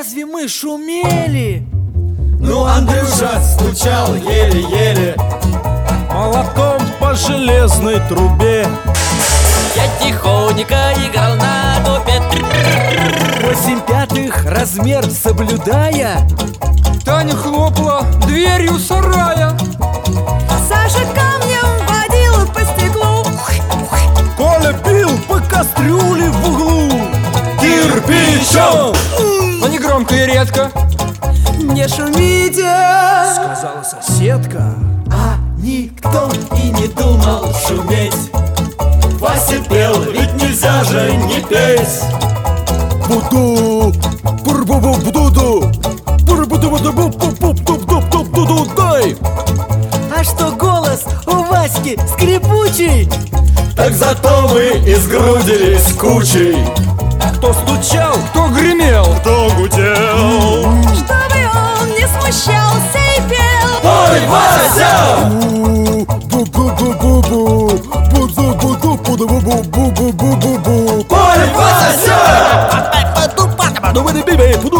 разве мы шумели? Ну, Андрюша стучал еле-еле молотком по железной трубе. Я тихонько играл на дупе. 8/5 размер соблюдая, Таня хлопала дверью сарая. Саша камнем водил по стеклу. Коля бил по кастрюле в углу кирпичом. Но не громко и редко. Не шумите, сказала соседка. А никто и не думал шуметь. Вася пел, ведь нельзя же не петь. буду, буду, дай. А что голос у Васьки скрипучий? Так зато мы изгрудились кучей. Кто стучал, Кто гремел? кто гудел. чтобы он не смущался и пел. Ой, Вася! Ой, Вася!